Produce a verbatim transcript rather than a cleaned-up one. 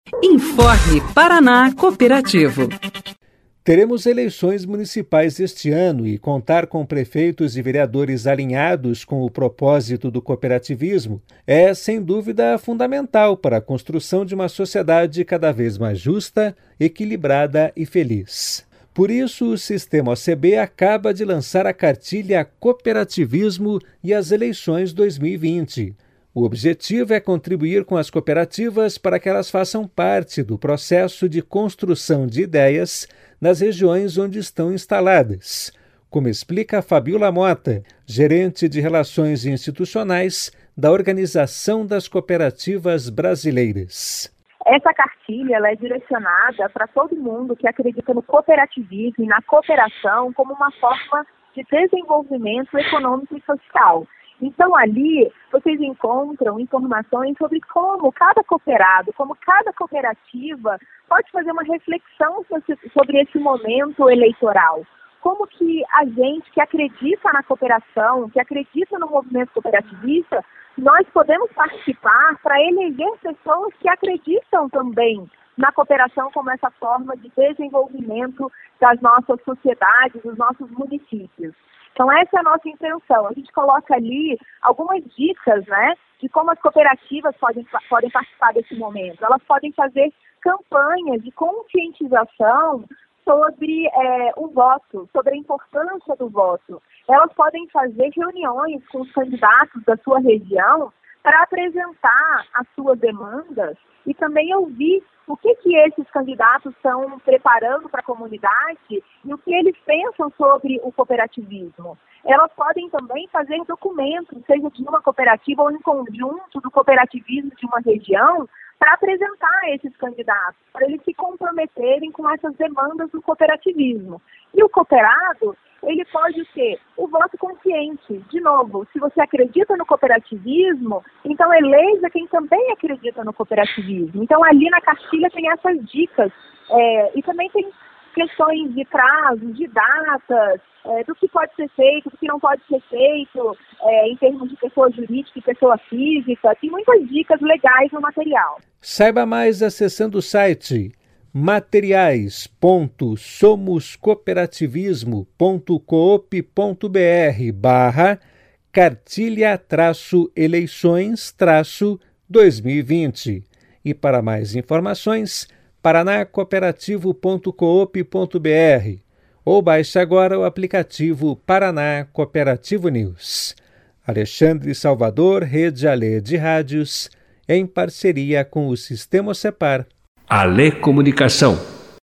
Informe Paraná Cooperativo. Teremos eleições municipais este ano e contar com prefeitos e vereadores alinhados com o propósito do cooperativismo é, sem dúvida, fundamental para a construção de uma sociedade cada vez mais justa, equilibrada e feliz. Por isso, o Sistema O C B acaba de lançar a cartilha Cooperativismo e as Eleições dois mil e vinte. O objetivo é contribuir com as cooperativas para que elas façam parte do processo de construção de ideias nas regiões onde estão instaladas, como explica Fabiola Mota, gerente de Relações Institucionais da Organização das Cooperativas Brasileiras. Essa cartilha ela é direcionada para todo mundo que acredita no cooperativismo e na cooperação como uma forma de desenvolvimento econômico e social. Então, ali, vocês encontram informações sobre como cada cooperado, como cada cooperativa pode fazer uma reflexão sobre esse momento eleitoral. Como que a gente que acredita na cooperação, que acredita no movimento cooperativista, nós podemos participar para eleger pessoas que acreditam também na cooperação como essa forma de desenvolvimento das nossas sociedades, dos nossos municípios. Então, essa é a nossa intenção. A gente coloca ali algumas dicas, né, de como as cooperativas podem, podem participar desse momento. Elas podem fazer campanhas de conscientização sobre é, o voto, sobre a importância do voto. Elas podem fazer reuniões com os candidatos da sua região para apresentar as suas demandas e também ouvir o que, que esses candidatos estão preparando para a comunidade e o que eles pensam sobre o cooperativismo. Elas podem também fazer documentos, seja de uma cooperativa ou em conjunto do cooperativismo de uma região, para apresentar esses candidatos, para eles se comprometerem com essas demandas do cooperativismo. E o cooperado, ele pode ter o voto consciente. De novo, se você acredita no cooperativismo, então eleja quem também acredita no cooperativismo. Então, ali na cartilha tem essas dicas. É, e também tem questões de prazos, de datas, é, do que pode ser feito, do que não pode ser feito, é, em termos de pessoa jurídica e pessoa física. Tem muitas dicas legais no material. Saiba mais acessando o site materiais ponto somoscooperativismo ponto coop ponto br barra cartilha traço eleições traço dois mil e vinte. E para mais informações, paraná cooperativo ponto coop ponto br ou baixe agora o aplicativo Paraná Cooperativo News. Alexandre Salvador, Rede Alê de Rádios, em parceria com o Sistema O C E P A R. Alê Comunicação.